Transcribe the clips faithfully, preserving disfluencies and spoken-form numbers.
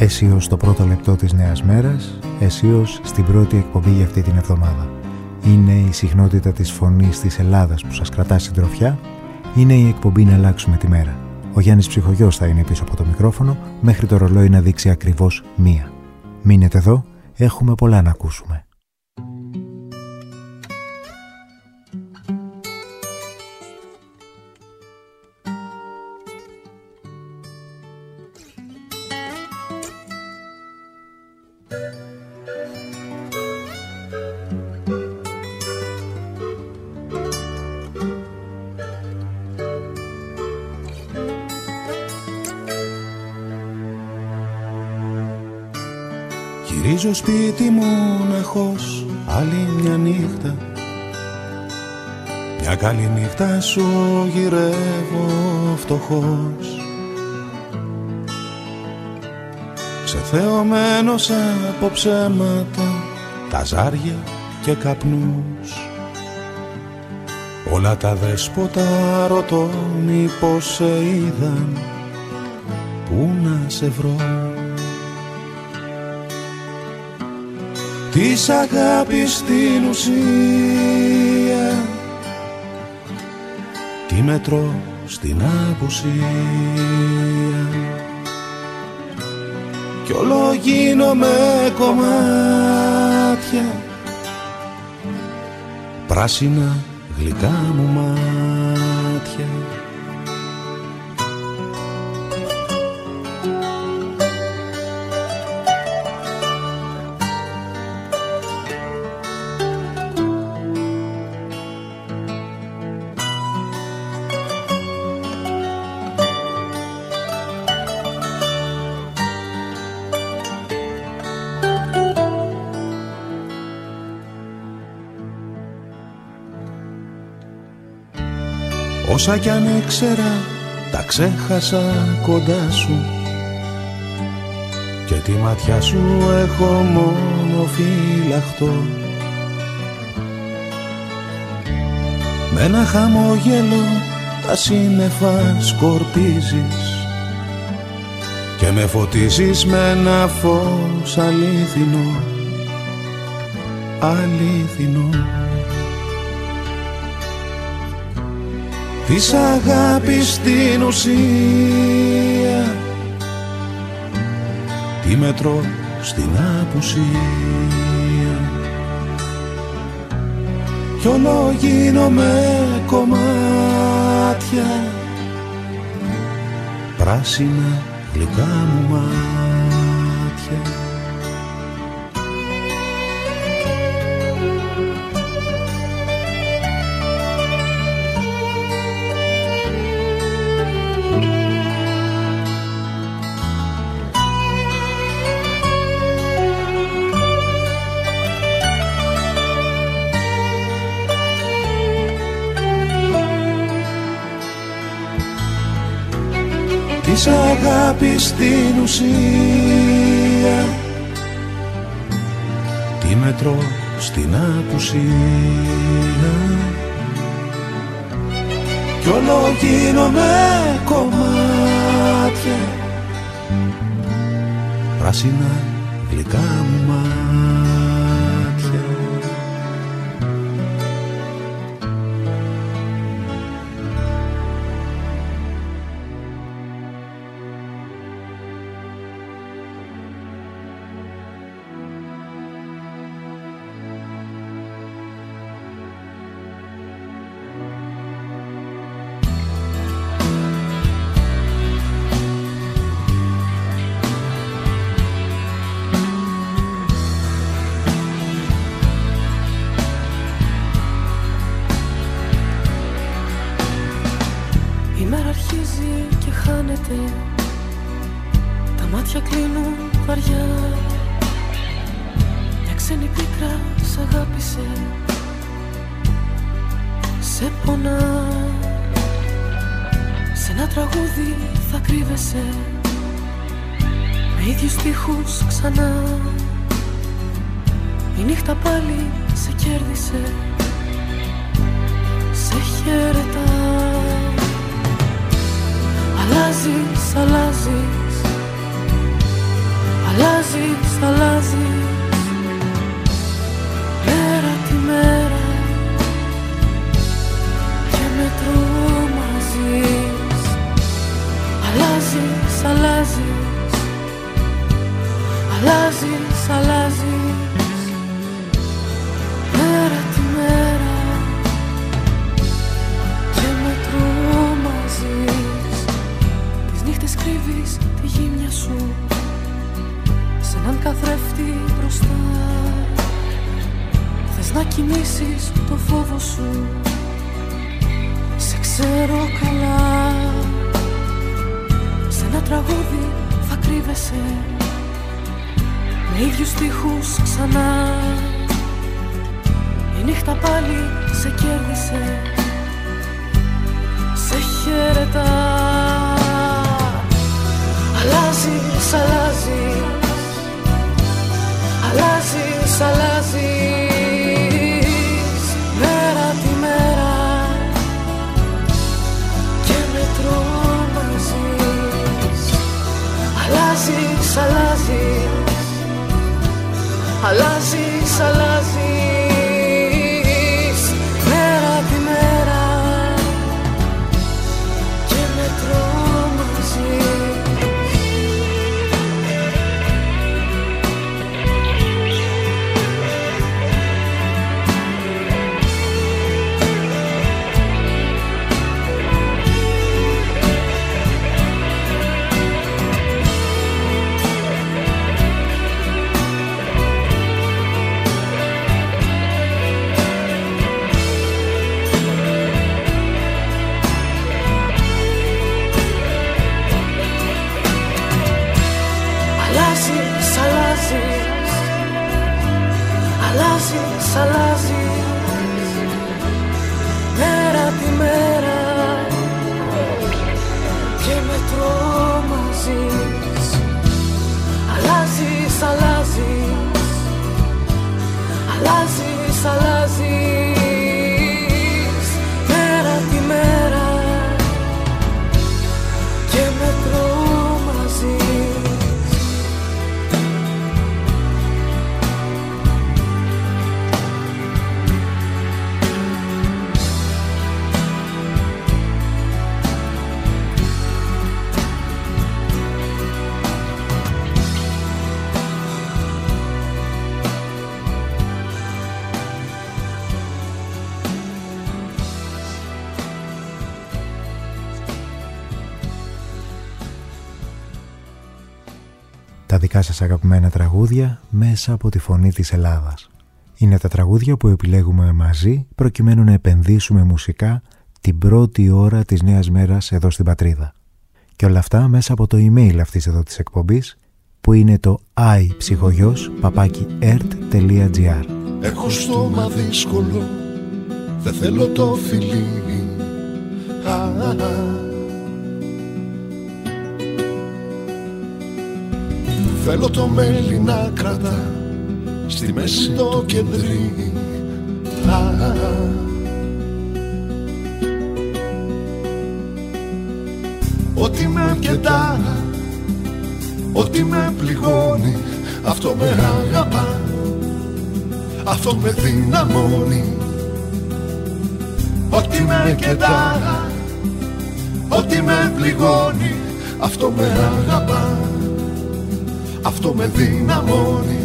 Αισίως στο πρώτο λεπτό της νέας μέρας, αισίως στην πρώτη εκπομπή για αυτή την εβδομάδα. Είναι η συχνότητα της φωνής της Ελλάδας που σας κρατά συντροφιά. Είναι η εκπομπή να αλλάξουμε τη μέρα. Ο Γιάννης Ψυχογιός θα είναι πίσω από το μικρόφωνο μέχρι το ρολόι να δείξει ακριβώς μία. Μείνετε εδώ, έχουμε πολλά να ακούσουμε. Γυρίζω σπίτι μοναχός άλλη μια νύχτα. Μια καλή νύχτα σου γυρεύω φτωχός, ξεθεωμένος από ψέματα, τα ζάρια και καπνούς. Όλα τα δέσποτα ρωτώ μήπως σε είδαν, πού να σε βρω. Της αγάπης στην ουσία, τι μετρώ στην απουσία, κι όλο γίνομαι κομμάτια, πράσινα γλυκά μου μάτια. Όσα κι αν ήξερα τα ξέχασα κοντά σου, και τη ματιά σου έχω μόνο φυλαχτό. Με ένα χαμόγελο τα σύννεφα σκορπίζεις και με φωτίζεις με ένα φως αλήθινο, αλήθινο. Της αγάπης στην ουσία, τι μετρώ στην απουσία, κι όλο γίνομαι κομμάτια, πράσινα γλυκά μου μάτια. Της αγάπης στην ουσία, τι μετρώ στην απουσία, κι όλο γίνομαι κομμάτια, πράσινα γλυκά μου μάτια. Αλλάζεις, αλλάζεις μέρα τη μέρα και με τρομάζεις. Τις νύχτες κρύβεις τη γύμνια σου σε έναν καθρέφτη μπροστά. Θες να κοιμήσεις το φόβο σου, σε ξέρω καλά. Σε ένα τραγούδι θα κρύβεσαι με ίδιους στίχους ξανά. Η νύχτα πάλι σε κέρδισε, σε χαιρετά. Αλλάζεις, αλλάζεις, αλλάζεις, αλλάζεις μέρα τη μέρα και με τρομάζεις. Αλλάζεις, αλλάζεις, αλλάζεις, αλλάζεις μέρα τη μέρα και με τρομάζεις. Αλλάζεις, αλλάζεις μέρα τη μέρα και με τρομάζεις. Αλλάζεις, αλλάζεις, αλλάζεις, αλλάζεις μέρα τη μέρα και με τρομάζεις. Τα δικά σας αγαπημένα τραγούδια μέσα από τη φωνή της Ελλάδας. Είναι τα τραγούδια που επιλέγουμε μαζί προκειμένου να επενδύσουμε μουσικά την πρώτη ώρα της νέας μέρας εδώ στην πατρίδα. Και όλα αυτά μέσα από το email αυτής εδώ της εκπομπής που είναι το iψυχογιός παπάκι ερτ τελεία τζι άρ. Έχω στόμα δύσκολο, δεν θέλω το φιλί. Α, α, α. Θέλω το μέλι να κρατά στη μέση το κεντρί. Α, α, α. Ό,τι με αρκετά, ό,τι με πληγώνει, αυτό με αγαπά, αυτό με δυναμώνει. Ό,τι με αρκετά, ό,τι με πληγώνει, αυτό με αγαπά, αυτό με δυναμώνει.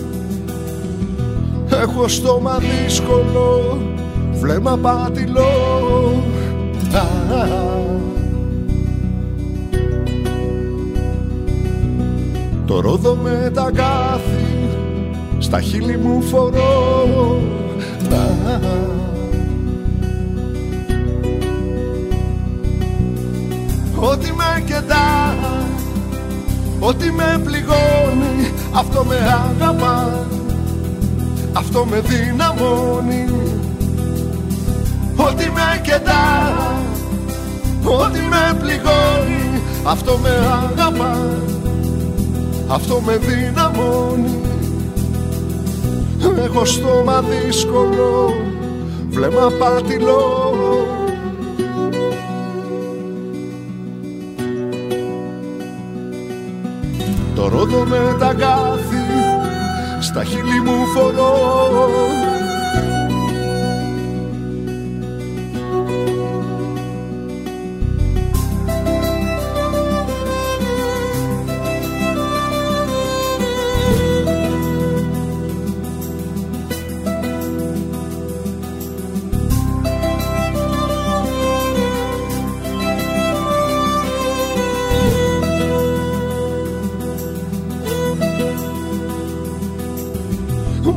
Έχω στόμα δύσκολο, βλέμμα πάτηλο. Α, α, α. Το ρόδο με τα κάθη στα χείλη μου φορώ. Α, α, α. Ό,τι με κεντά, ό,τι με πληγώνει, αυτό με αγαπά, αυτό με δυναμώνει. Ό,τι με κεντά, ό,τι με πληγώνει, αυτό με αγαπά, αυτό με δυναμώνει. Έχω στόμα δύσκολο, βλέμμα πάτηλο. Το ρόδο με τα κάθη στα χείλη μου φορώ.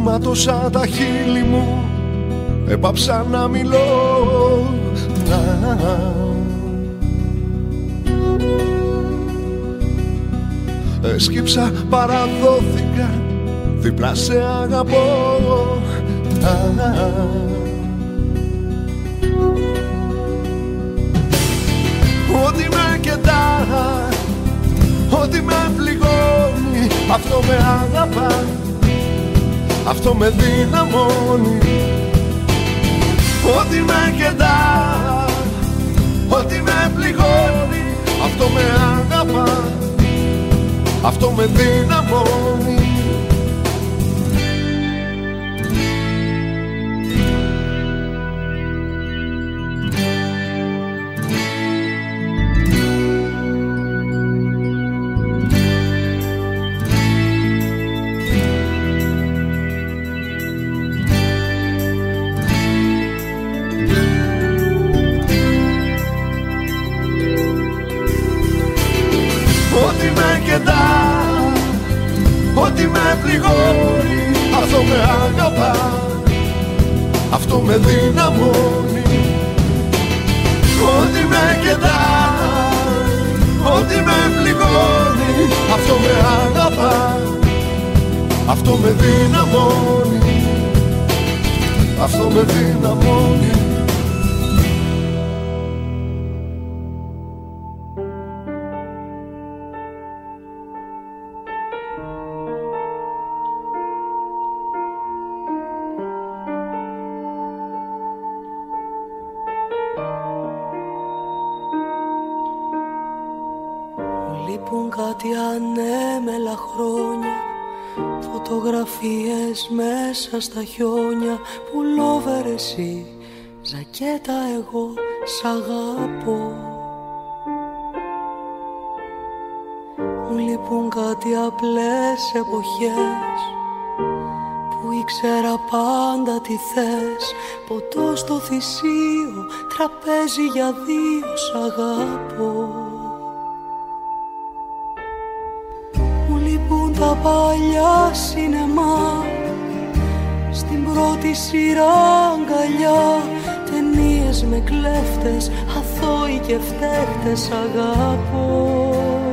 αίματωσα τα χείλη μου, έπαψα να μιλώ. Έσκυψα, παραδόθηκα, δίπλα σε αγαπώ. Ό,τι με κεντά, ό,τι με πληγώνει, αυτό με αγαπά, αυτό με δυναμώνει. Ό,τι με κεντά, ό,τι με πληγώνει, αυτό με αγαπά, αυτό με δυναμώνει. Ό,τι με πληγώνει, αυτό με αγαπά, αυτό με δυναμώνει. Ό,τι με κεντά, ό,τι με πληγώνει, αυτό με αγαπά, αυτό με δυναμώνει, αυτό με δυναμώνει. Κάτι ανέμελα χρόνια, φωτογραφίες μέσα στα χιόνια. Πουλόβερ εσύ, ζακέτα εγώ, σ' αγαπώ. Μου λείπουν κάτι απλές εποχές, που ήξερα πάντα τι θες. Ποτό στο θυσίο, τραπέζι για δύο, σ' αγαπώ. Τα παλιά σινεμά, στην πρώτη σειρά αγκαλιά, ταινίες με κλέφτες, αθώοι και φταίχτες, αγαπώ.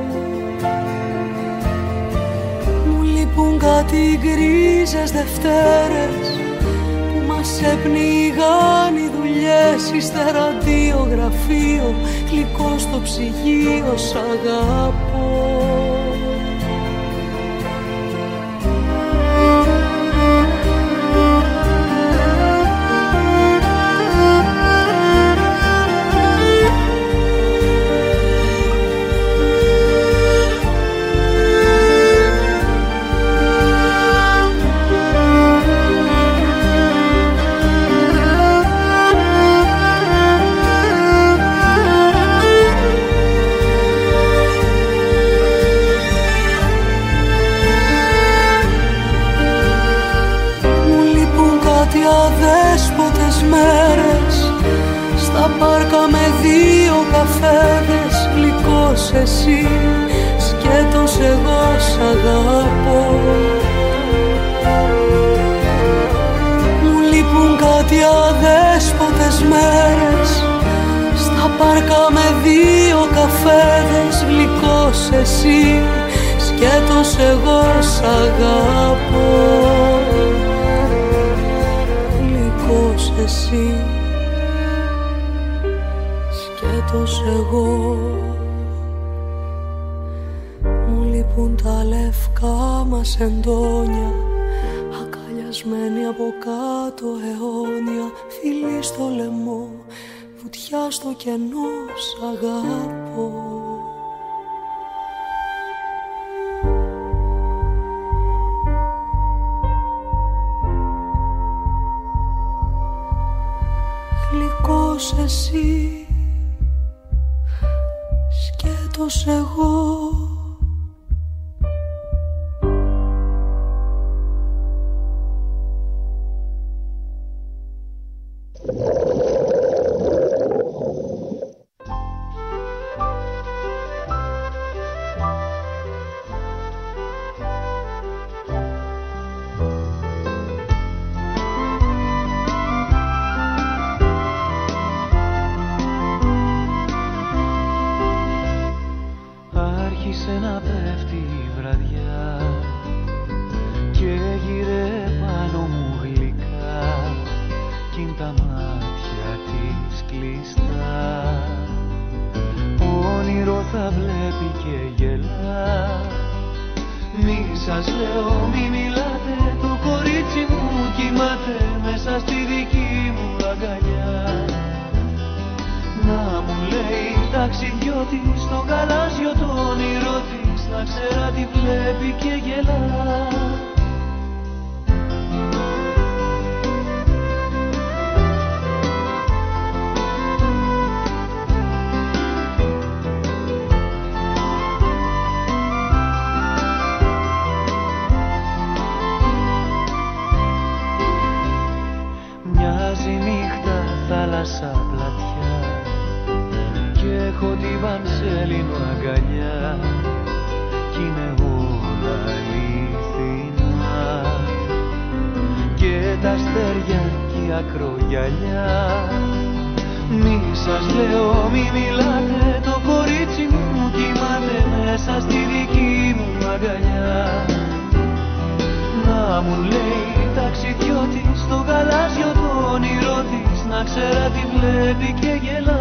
Μου λείπουν κάτι γκρίζες Δευτέρες, που μας έπνιγαν οι δουλειές, ύστερα αντιογραφείο, γλυκό στο ψυγείο, σ' αγαπώ. Μέρες, στα πάρκα με δύο καφέδες, γλυκός εσύ, σκέτος εγώ, σ' αγαπώ. Μου λείπουν κάτι αδέσποτες μέρες, στα πάρκα με δύο καφέδες, γλυκός εσύ, σκέτος εγώ, σ' αγαπώ. Εσύ, σκέτος εγώ. Μου λείπουν τα λευκά μας εντόνια, αγκαλιασμένοι από κάτω αιώνια, φιλί στο λαιμό, βουτιά στο κενό, σ' αγαπώ. Εσύ, σκέτος εγώ. σας λέω μη μιλάτε, το κορίτσι μου κοιμάται μέσα στη δική μου αγκαλιά. Να μου λέει ταξιδιώτη στο γαλάζιο το όνειρό της, να ξέρα τι βλέπει και γελά. Θάλασσα πλατιά και έχω τη Βανσέλινο αγκαλιά κι είναι όλα αληθινά και τα αστέρια κι η ακρογιαλιά. Μη σας λέω μη μιλάτε, το κορίτσι μου κοιμάται μέσα στη δική μου αγκαλιά. Να μου λέει ταξιδιώτη στο γαλάζιο το όνειρό της, να ξέρα τι βλέπει και γελά.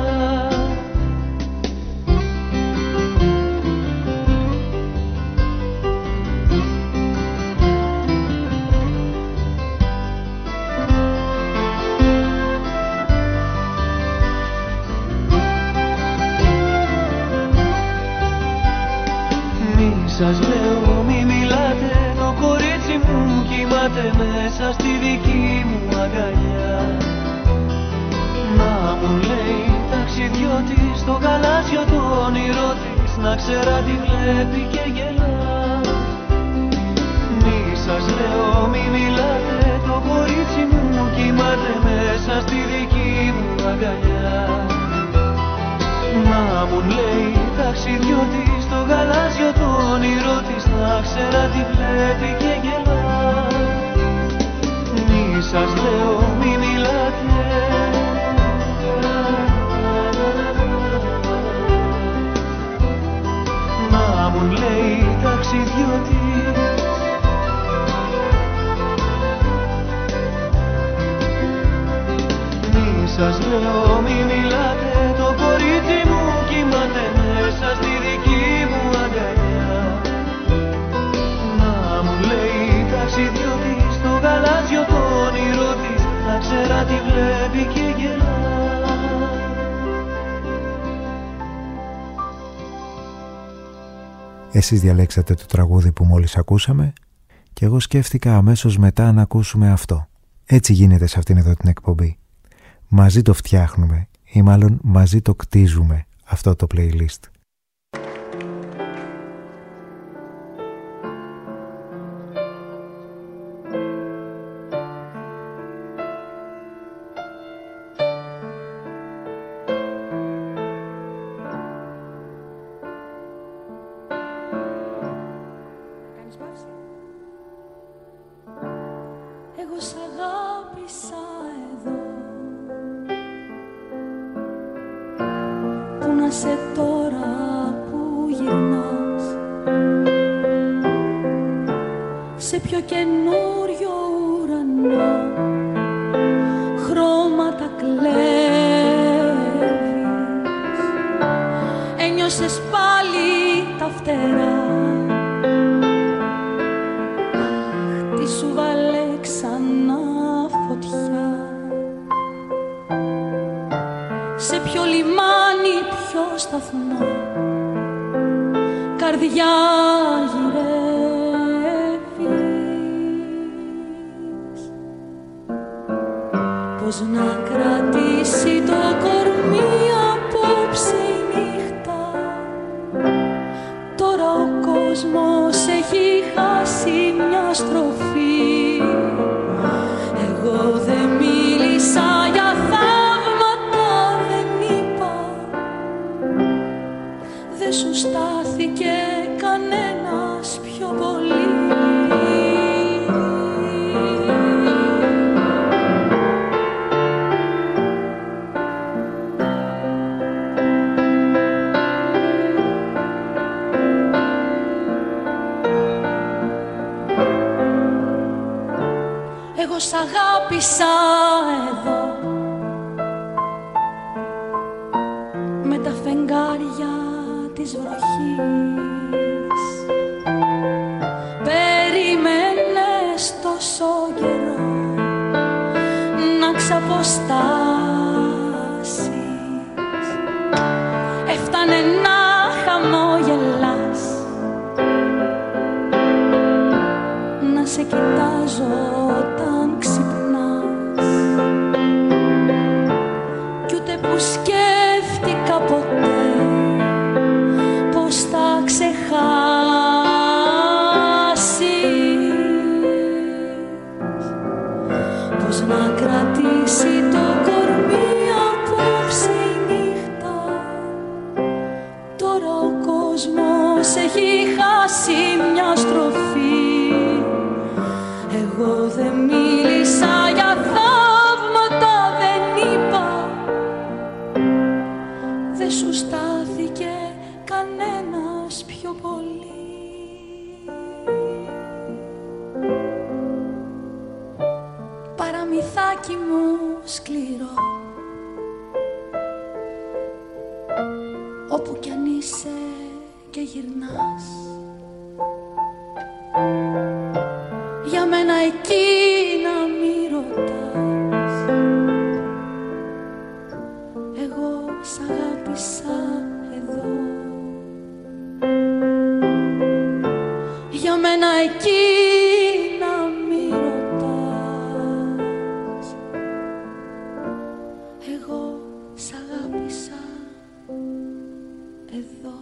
Μη σας λέω μη μιλάτε, το κορίτσι μου κοιμάται μέσα στη δική μου αγκαλιά. Να μου λέει ταξιδιώτη στο γαλάζιο το όνειρό της, να ξέρα τι βλέπει και γελά. Μη σας λέω μη μιλάτε, το κορίτσι μου κοιμάται μέσα στη δική μου αγκαλιά. Να μου λέει ταξιδιώτη στο γαλάζιο το όνειρό της, να ξέρα τι βλέπει και γελά. Μη σας λέω μη μιλάτε. Να μου λέει ταξιδιώτης. Μη σας λέω μη μιλάτε, το κορίτσι μου κοιμάται μέσα στη δική μου αγκαλιά. Να μου λέει ταξιδιώτης στο γαλάζιο το όνειρό της, να ξέρα τι βλέπει και γελά. Εσείς διαλέξατε το τραγούδι που μόλις ακούσαμε και εγώ σκέφτηκα αμέσως μετά να ακούσουμε αυτό. Έτσι γίνεται σε αυτήν εδώ την εκπομπή. Μαζί το φτιάχνουμε ή μάλλον μαζί το κτίζουμε αυτό το playlist. Εγώ σ' αγάπησα εδώ, που να σε τώρα που γυρνάς, σε πιο καινούριο ουρανό, χρώματα κλέβεις, ένιωσες πάλι τα φτερά, αχ, τι σου βάλε ξανά φωτιά, σε ποιο λιμάνι, ποιο σταθμό, καρδιά γυρεύεις. Πώς να κρατήσει το κορμί απόψε η νύχτα, τώρα ο κόσμος έχει χάσει μια στροφή. Εγώ δεν μίλησα για θαύματα, δεν είπα, δεν σου στάθηκε κανένας πιο πολύ. Εγώ σ' αγάπησα εδώ, με τα φεγγάρια της βροχής, να σε κοιτάζω όταν ξυπνάς, κι ούτε που σκέφτηκα ποτέ πως θα ξεχάσεις, πως να κρατήσει το κορμί απόψε η νύχτα. Τώρα ο κόσμος έχει χάσει μια στροφή. Εγώ δεν μίλησα για θαύματα, δεν είπα, δεν σου στάθηκε κανένας πιο πολύ. Παραμυθάκι μου σκληρό, όπου κι αν είσαι και γυρνάς, για μένα εκεί να μη ρωτάς. Εγώ σ' αγάπησα εδώ, για μένα εκεί να μη ρωτάς. Εγώ σ' αγάπησα εδώ.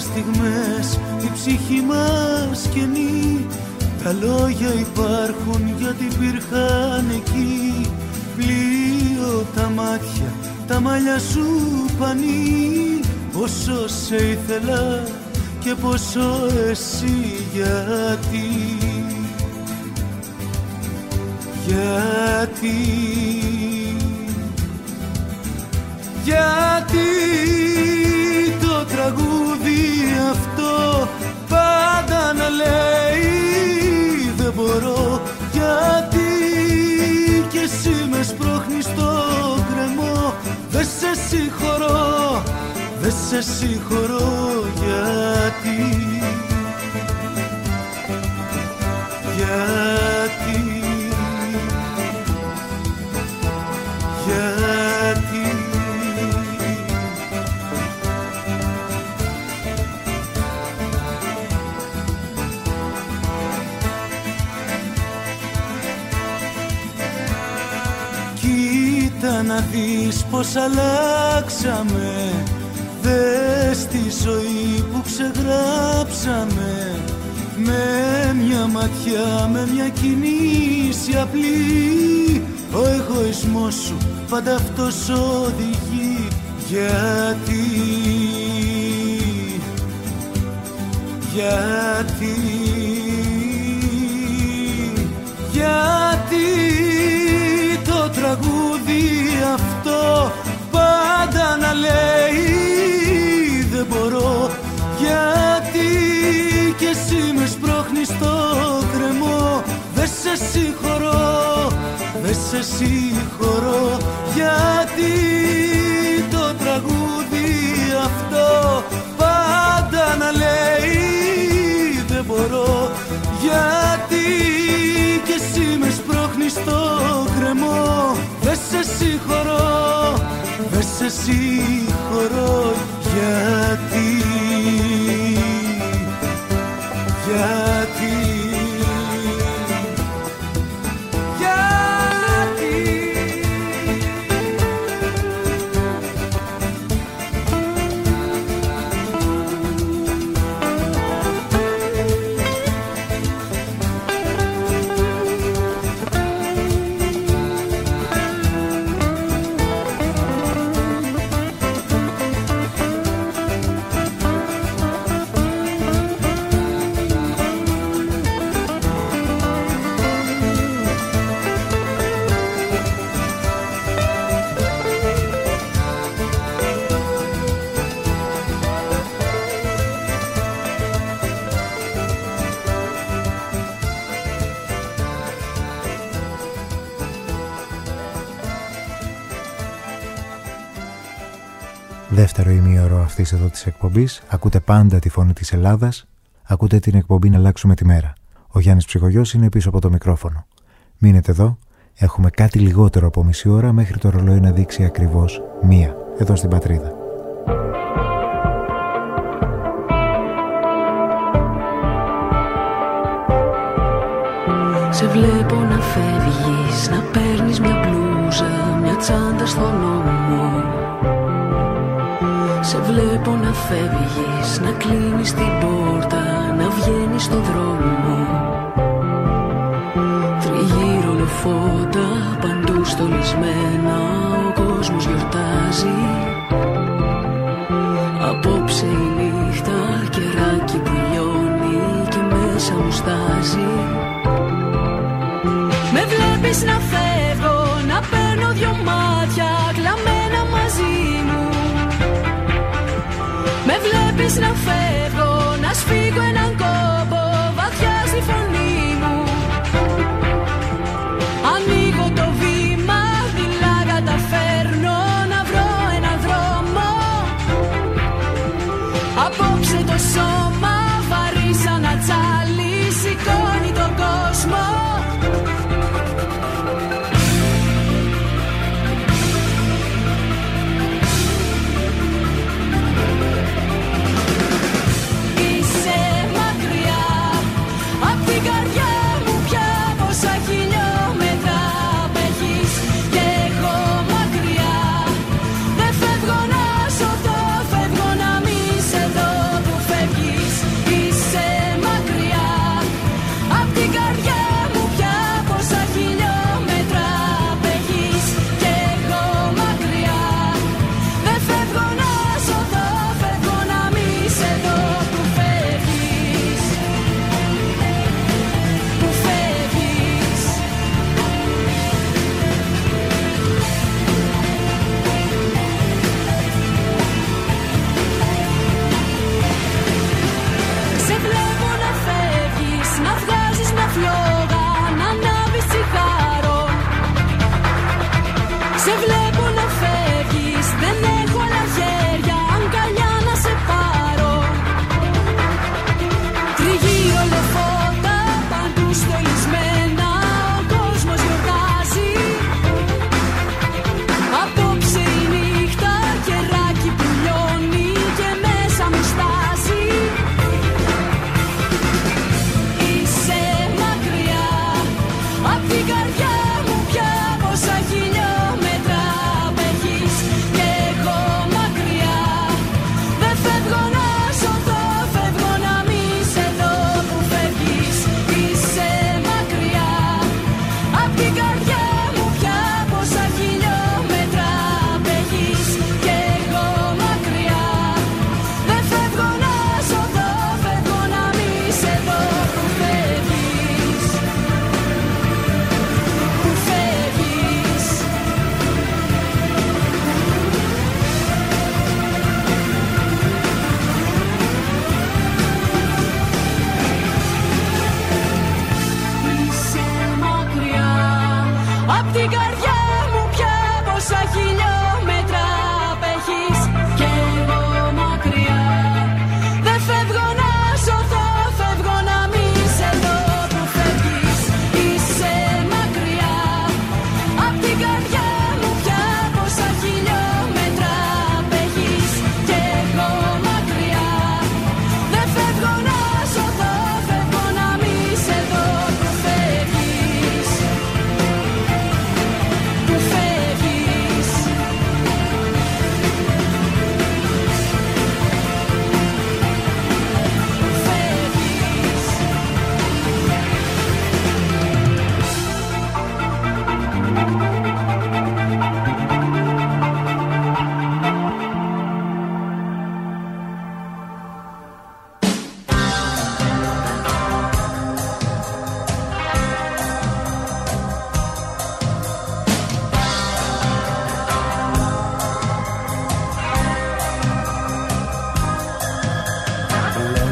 στιγμές η ψυχή μας καινή. Τα λόγια υπάρχουν γιατί υπήρχαν εκεί. Πλοίο τα μάτια, τα μαλλιά σου πανί. Πόσο σε ήθελα και πόσο εσύ, γιατί. Γιατί. Γιατί το τραγούδι αυτό πάντα να λέει δεν μπορώ. Γιατί κι εσύ με σπρώχνεις στο γκρεμό. Δε σε συγχωρώ, δε σε συγχωρώ. Γιατί. Γιατί. Γιατί. Κοίτα να δεις πως αλλάξαμε. Δες τη ζωή που ξεγράψαμε. Με μια ματιά, με μια κίνηση απλή. Ο εγωισμός σου πάντα αυτός οδηγεί. Γιατί. Γιατί. Γιατί το τραγούδι αυτό πάντα να λέει δεν μπορώ. Γιατί κι εσύ με σπρώχνεις στο κρεμό. Δε σε συγχωρώ, δε σε συγχωρώ. Γιατί το τραγούδι αυτό πάντα να λέει δεν μπορώ. Γιατί κι εσύ με σπρώχνεις στο κρεμό. Δε σε συγχωρώ, δε σε συγχωρώ. Γιατί. Γιατί. Δεύτερο ημίωρο αυτής εδώ της εκπομπής. Ακούτε πάντα τη φωνή της Ελλάδας. Ακούτε την εκπομπή «Να αλλάξουμε τη μέρα». Ο Γιάννης Ψυχογιός είναι πίσω από το μικρόφωνο. Μείνετε εδώ. Έχουμε κάτι λιγότερο από μισή ώρα μέχρι το ρολόι να δείξει ακριβώς μία. Εδώ στην Πατρίδα. Σε βλέπω να φεύγεις, να παίρνεις μια μπλούζα, μια τσάντα στον ώμο. Σε βλέπω να φεύγεις, να κλείνεις την πόρτα, να βγαίνεις στον δρόμο. Τριγύρω λεφόντα, παντού στολισμένα, ο κόσμος γιορτάζει. Απόψε η νύχτα, κεράκι που λιώνει και μέσα μου στάζει. Με βλέπεις να φεύγω, να παίρνω δυο μάτια κλαμμένα μαζί μου. Με βλέπεις να φεύγω, να σφίγγω έναν κόμπο βαθιά στη φωνή μου. Ανοίγω το βήμα, δειλά καταφέρνω να βρω έναν δρόμο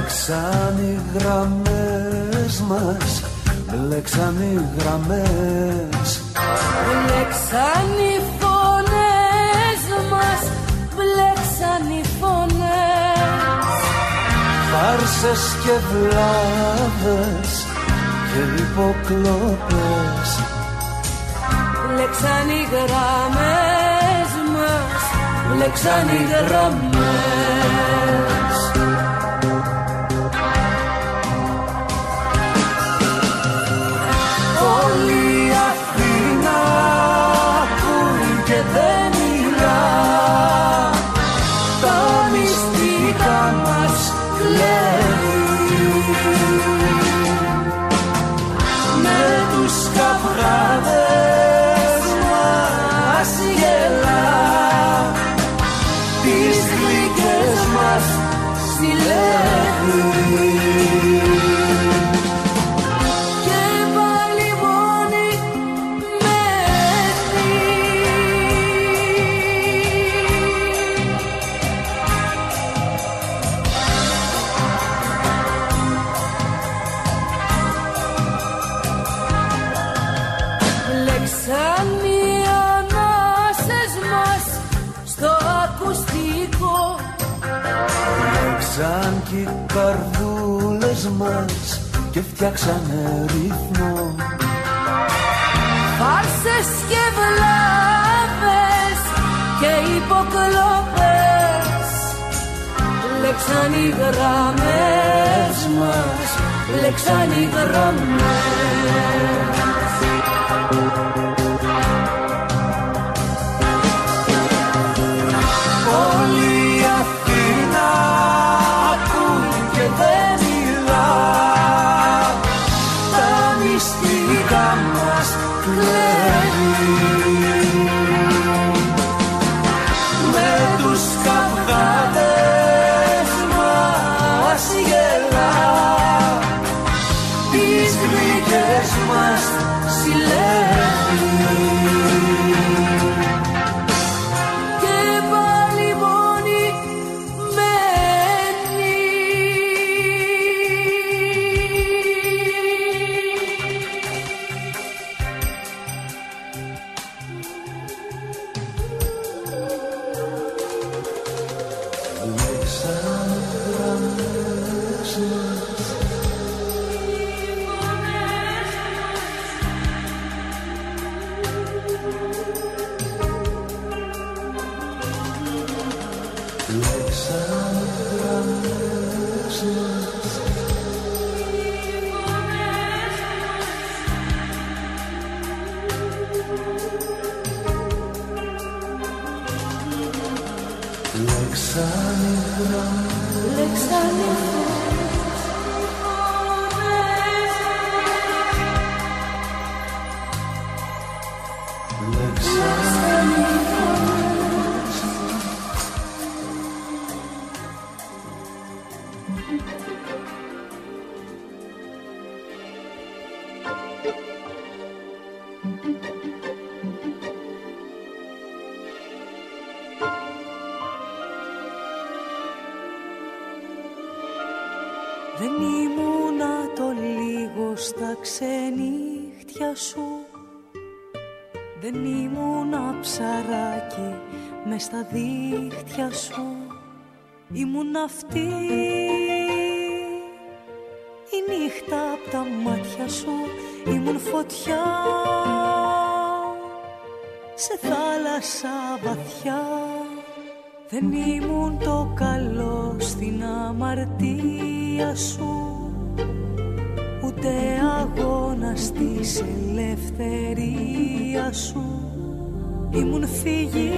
Μπλέξαν οι γραμμές μας, μπλέξαν οι γραμμές. Μπλέξαν οι φωνές μας, μπλέξαν οι φωνές. Φάρσες και βλάβες και υποκλοπές. Μπλέξαν οι γραμμές μας, μπλέξαν οι γραμμές. Όλη η Αθήνα ακούει και δεν μιλά, τα μυστικά μας κλέβει. Με τους καυγάδες μας γελά, τις γλυκές μας συλλέγει. Σαν κι οι καρδούλες μας και φτιάξανε ρυθμό. Φάρσες και βλάβες και υποκλοπές. Μπλέξαν οι γραμμές μας, μπλέξαν οι γραμμές. Όλη η Αθήνα ακούει και δεν μιλά, τα μυστικά μας κλέβει. Με τους καυγάδες μας γελά, τις γλυκές μας συλλέγει. Δεν ήμουνα το λίγο στα ξενύχτια σου, δεν ήμουνα ψαράκι μες στα δίχτυα σου. Ήμουν αυτή η νύχτα απ' τα μάτια σου, ήμουν φωτιά σε θάλασσα βαθιά. Δεν ήμουν το καλό στην αμαρτία σου, ούτε αγώνας της ελευθερίας σου. Ήμουν φυγή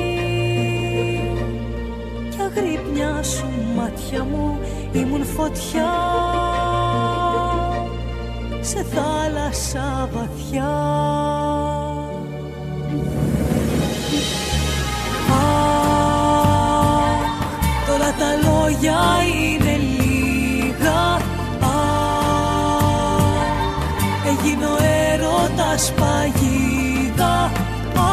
κι αγρύπνια σου μάτια μου, ήμουν φωτιά σε θάλασσα βαθιά. Τώρα τα λόγια είναι λίγα. Α, έγινε ο έρωτας παγίδα. Α,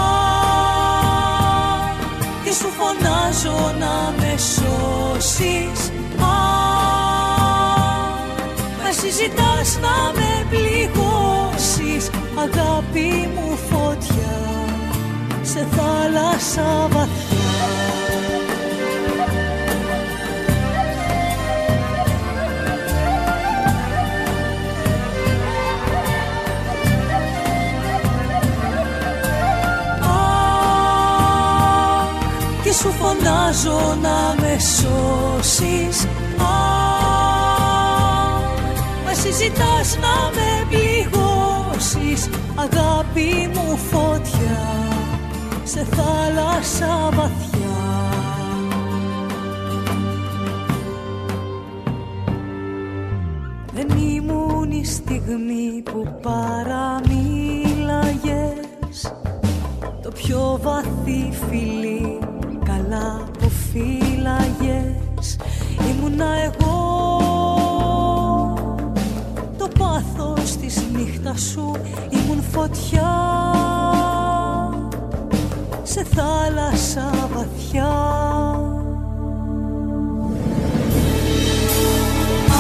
και σου φωνάζω να με σώσεις. Α, ζητάς να με πληγώσεις, αγάπη μου φωτιά σε θάλασσα βαθιά. Αχ, και σου φωνάζω να με σώσεις. Εσύ ζητάς να με πληγώσεις, αγάπη μου φωτιά σε θάλασσα βαθιά. Δεν ήμουν η στιγμή που παραμίλαγες, το πιο βαθύ φιλί καλά που φύλαγες. Ήμουνα εγώ το πάθος της νύχτας σου, ήμουν φωτιά σε θάλασσα βαθιά. Α,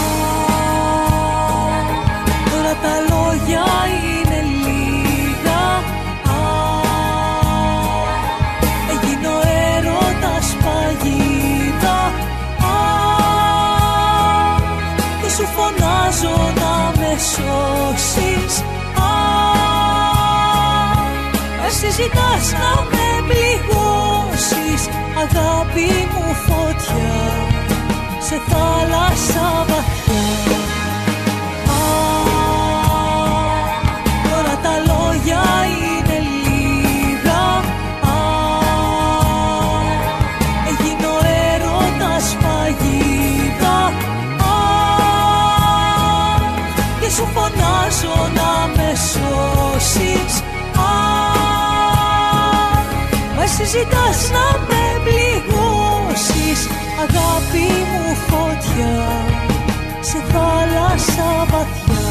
τώρα τα λόγια είναι λίγα. Α, έγινε ο έρωτας παγίδα. Α, και σου φωνάζω να με σώσεις. Α, εσύ ζητάς να με πληγώσεις, αγάπη μου φωτιά σε θάλασσα βαθιά. Α, τώρα τα λόγια είναι λίγα. Α, έγινε ο έρωτας παγίδα. Α, και σου φωνάζω να με σώσεις. Α, εσύ ζητάς να με πληγώσεις, αγάπη μου φωτιά σε θάλασσα βαθιά.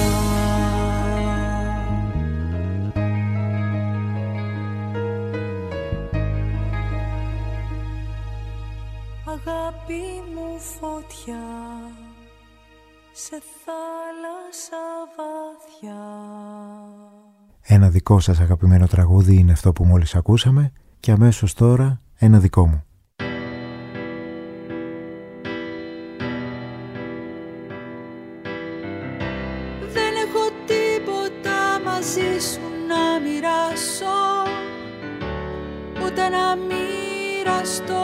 Αγάπη μου φωτιά σε θάλασσα βαθιά. Ένα δικό σας αγαπημένο τραγούδι είναι αυτό που μόλις ακούσαμε και αμέσως τώρα ένα δικό μου. Δεν έχω τίποτα μαζί σου να μοιράσω, ούτε να μοιραστώ.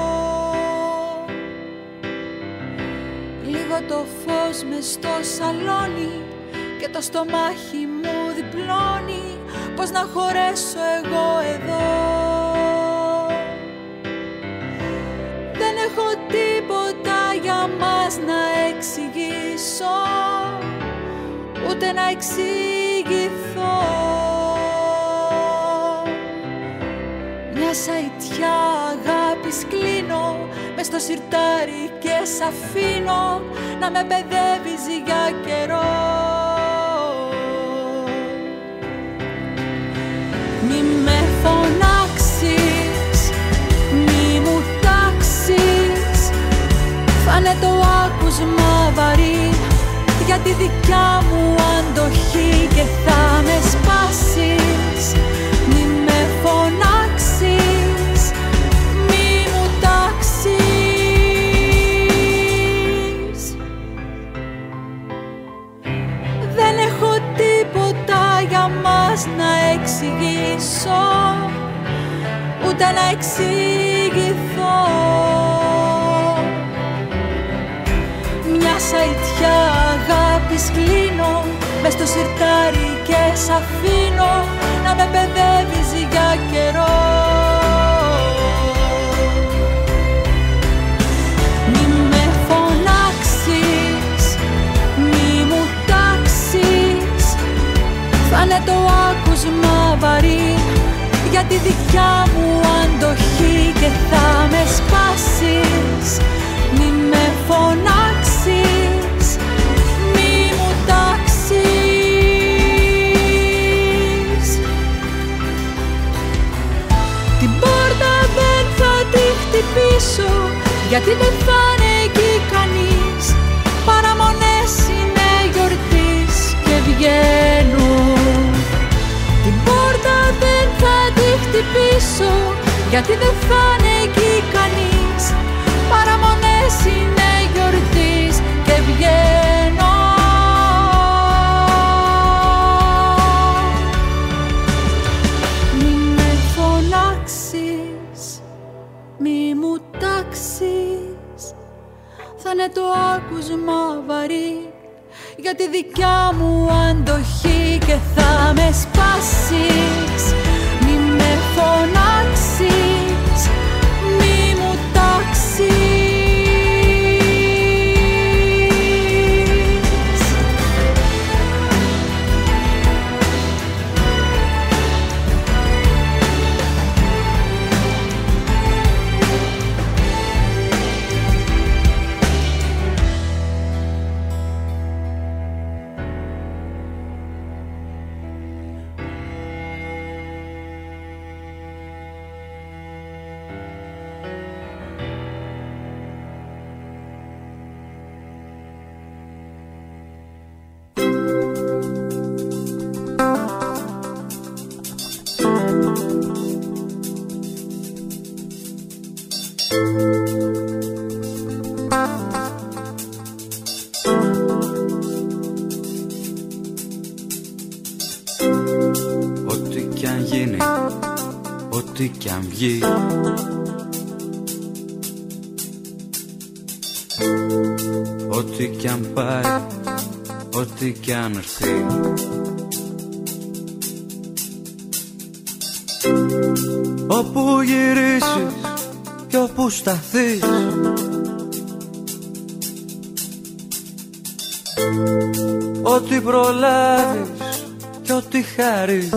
Λίγο το φως μες στο σαλόνι και το στομάχι μου διπλώνει. Πώς να χωρέσω εγώ εδώ. Δεν έχω τίποτα για μας να εξηγήσω, ούτε να εξηγηθώ. Μια σαϊτιά αγάπης κλείνω μες στο σιρτάρι και σ' αφήνω να με παιδεύεις για καιρό. Μη με φωνάξεις, μη μου τάξεις, φάνε το άκουσμα βαρύ για τη δικιά μου αντοχή και θα με σπάσεις. Μη με φωνάξεις, μη μου τάξεις. Δεν έχω τίποτα για μας να εξηγήσω, ούτε να εξηγηθώ. Μια σαϊτιά αγάπης κλείνω μες στο σιρτάρι και σ' αφήνω να με παιδεύεις για καιρό. Μη με φωνάξεις, μη μου τάξεις, φάνε το άκουσμα βαρύ για τη δικιά μου αντοχή και θα με σπάσεις. Μη με φωνάξεις, μη μου τάξεις. Την πόρτα δεν θα τη χτυπήσω, γιατί δεν θα είναι εκεί κανείς. Παραμονές είναι γιορτή πίσω, γιατί δεν θα είναι εκεί κανείς. Παραμονές είναι γιορτής και βγαίνω. Μη με φωνάξεις, μη μου τάξεις, θα είναι το άκουσμα βαρύ για τη δικιά μου αντοχή και θα με σπάσεις. Μη με φωνάξεις, μη μου τάξεις. Ό,τι κι αν βγει, ό,τι κι αν πάει, ό,τι κι αν έρθει, όπου γυρίσεις κι όπου σταθείς, ό,τι προλάβεις κι ό,τι χαρείς,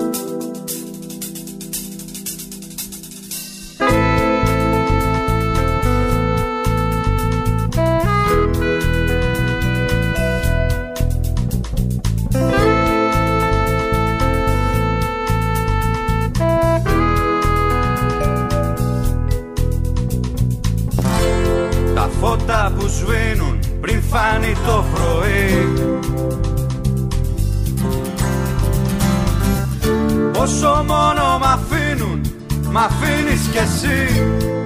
που σβήνουν πριν φάνει το πρωί, όσο μόνο μ' αφήνουν, μ' αφήνεις κι εσύ.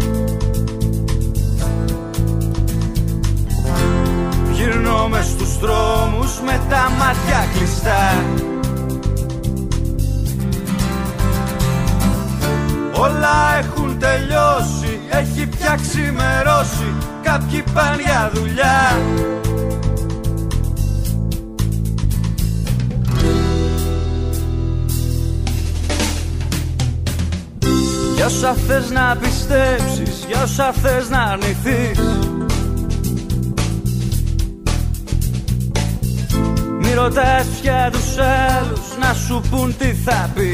Γυρνώ μες στους δρόμους με τα μάτια κλειστά, όλα έχουν τελειώσει, έχει πια ξημερώσει, κάποιοι πάνε για δουλειά. Για όσα θες να πιστέψεις, για όσα θες να αρνηθείς, μη ρωτάς πια τους άλλους να σου πουν τι θα πεις.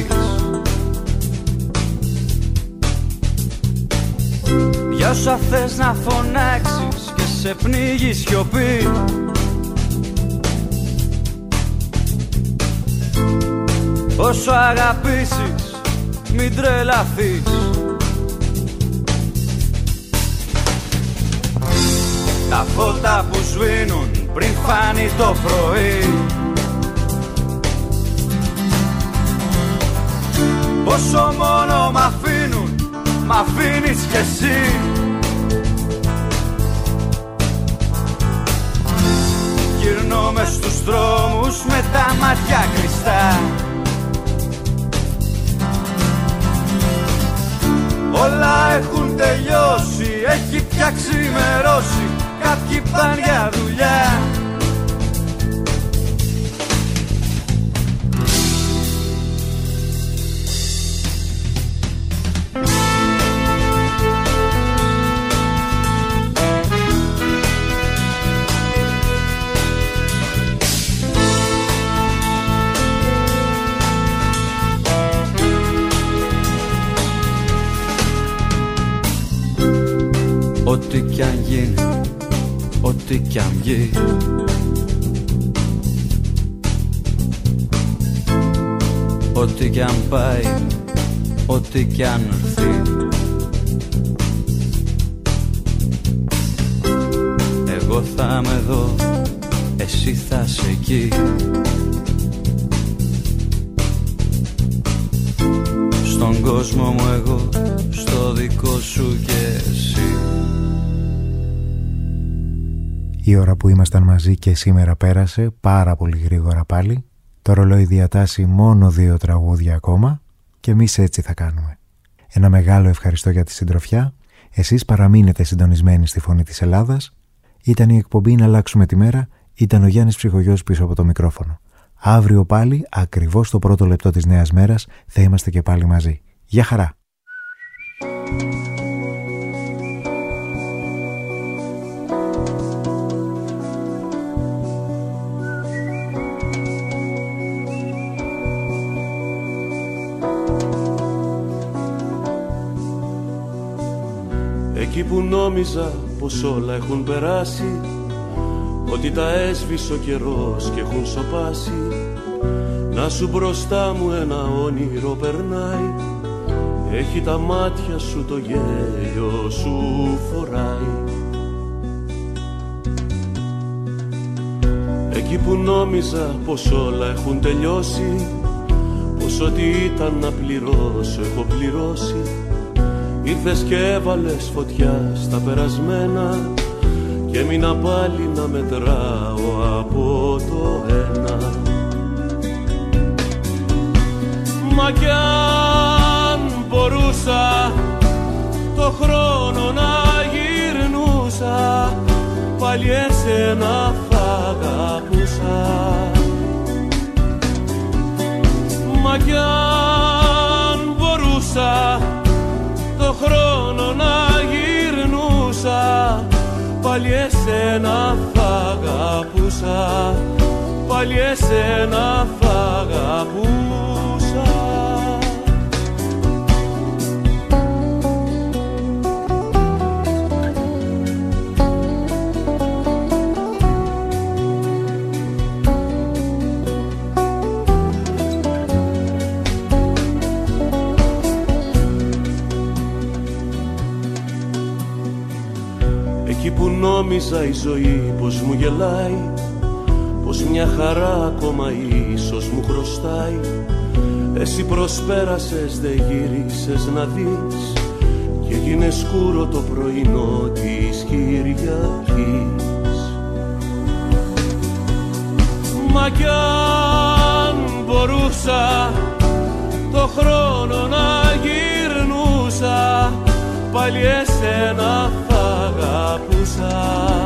Για όσα θες να φωνάξεις και σε πνίγει σιωπή, όσο αγαπήσεις μην τρελαθείς. Τα φώτα που σβήνουν πριν φάνει το πρωί, όσο μόνο μ' αφήνουν, μ' αφήνεις κι εσύ. Γυρνώ μες στους δρόμους με τα μάτια κλειστά, όλα έχουν τελειώσει, έχει πια ξημερώσει, κάποιοι πάνε για δουλειά. Ό,τι κι αν γίνει, ό,τι κι αν βγει, ό,τι κι αν πάει, ό,τι κι αν έρθει, εγώ θα είμαι εδώ, εσύ θα είσαι εκεί. Στον κόσμο κόσμο μου εγώ, στο δικό σου και εσύ. Η ώρα που ήμασταν μαζί και σήμερα πέρασε πάρα πολύ γρήγορα πάλι. Το ρολόι διατάσσει μόνο δύο τραγούδια ακόμα και εμείς έτσι θα κάνουμε. Ένα μεγάλο ευχαριστώ για τη συντροφιά. Εσείς παραμείνετε συντονισμένοι στη Φωνή της Ελλάδας. Ήταν η εκπομπή «Να αλλάξουμε τη μέρα». Ήταν ο Γιάννης Ψυχογιός πίσω από το μικρόφωνο. Αύριο πάλι, ακριβώς το πρώτο λεπτό της νέας μέρας, θα είμαστε και πάλι μαζί. Γεια χαρά! Εκεί που νόμιζα πως όλα έχουν περάσει, ότι τα έσβησε ο καιρός και έχουν σωπάσει, να σου μπροστά μου ένα όνειρο περνάει, έχει τα μάτια σου, το γέλιο σου φοράει. Εκεί που νόμιζα πως όλα έχουν τελειώσει, πως ό,τι ήταν να πληρώσω έχω πληρώσει, ήρθες και έβαλες φωτιά στα περασμένα και έμεινα πάλι να μετράω από το ένα. Μα κι αν μπορούσα το χρόνο να γυρνούσα, πάλι εσένα θα αγαπούσα. Μα κι αν μπορούσα το χρόνο να γυρνούσα, πάλι εσένα θα αγαπούσα, πάλι εσένα θα αγαπούσα. Εκεί που νόμιζα η ζωή πως μου γελάει, πως μια χαρά ακόμα ίσως μου χρωστάει, εσύ προσπέρασες, δε γύρισες να δεις και έγινε σκούρο το πρωινό της Κυριακής. Μα κι αν μπορούσα το χρόνο να γυρνούσα, πάλι εσένα θα αγαπούσα.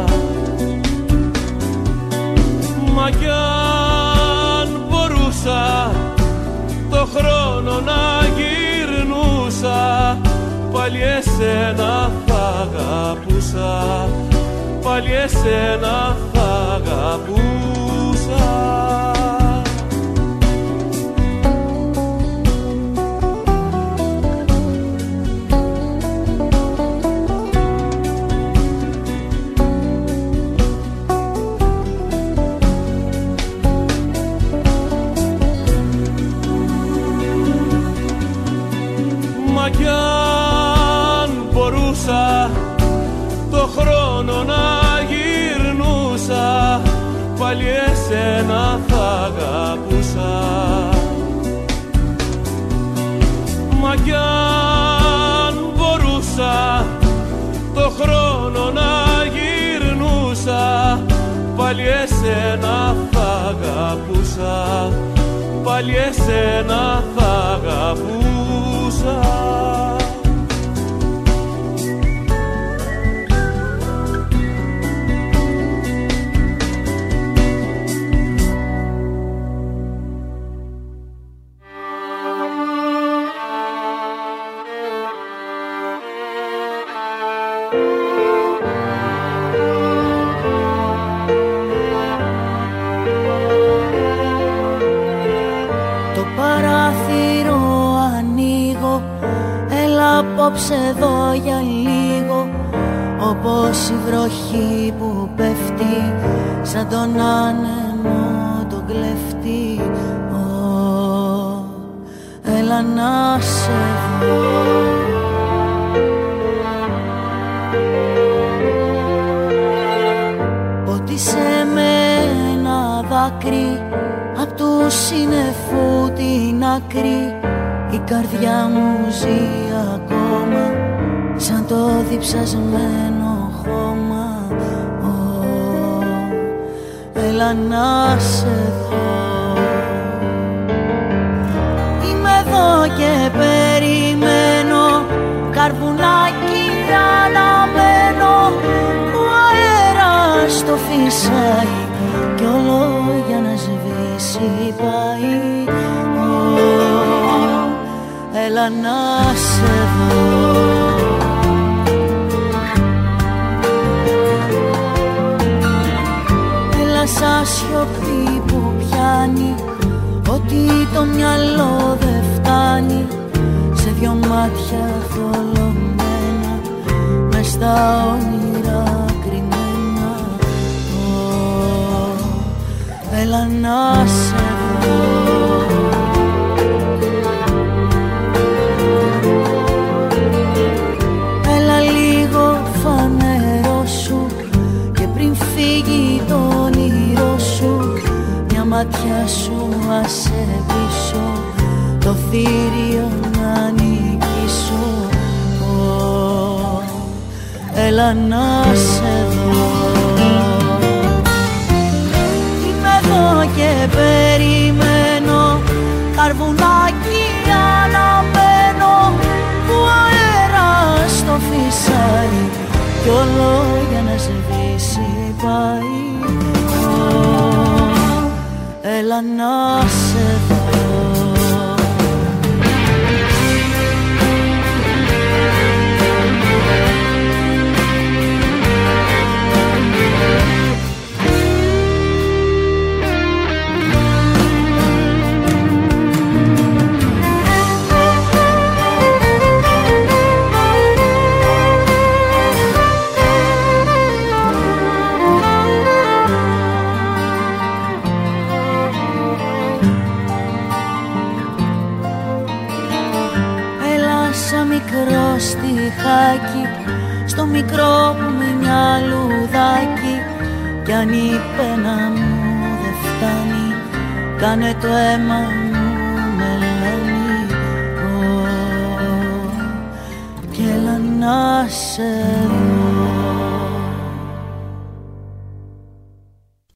Μα κι αν μπορούσα το χρόνο να γυρνούσα, πάλι εσένα θα αγαπούσα, πάλι εσένα θα αγαπούσα. Μα κι αν μπορούσα το χρόνο να γυρνούσα, πάλι εσένα θα αγαπούσα. Μα κι αν μπορούσα το χρόνο να γυρνούσα, πάλι εσένα θα αγαπούσα, πάλι εσένα θα αγαπούσα. Απόψε εδώ για λίγο, όπως η βροχή που πέφτει σαν τον άνεμο τον κλέφτη. Ω, έλα να σε δω. Ότι σε μένα δάκρυ απ' του συννεφού την άκρη η καρδιά μου ζει ακόμα σαν το διψασμένο χώμα. Oh, έλα να σε δω. Είμαι εδώ και περιμένω, καρβουνάκι αναμένω, ο αέρας το φυσάει κι όλο για να σβήσει πάει. Oh, έλα να σε δω. Έλα σαν σιωπή που πιάνει ότι το μυαλό δεν φτάνει, σε δυο μάτια θολωμένα μες στα όνειρα κρυμμένα. Oh, έλα να σε δω. Έλα λίγο φανερώσου και πριν φύγει το όνειρό σου, μια ματιά σου άσε πίσω, το θήριο να νικήσω. Oh, έλα να σε δω. Είμαι εδώ και περιμένω, καρβουνάκι αναμένω, που αέρας το φυσάει κι όλο για να σβήσει πάει. Oh, έλα να σε δω. Μικρό στιχάκι, στο μικρό που με μια λουδάκι, κι αν η πένα μου δεν φτάνει, κάνε το αίμα μου μελάνι. Oh, κι έλα να σε δω.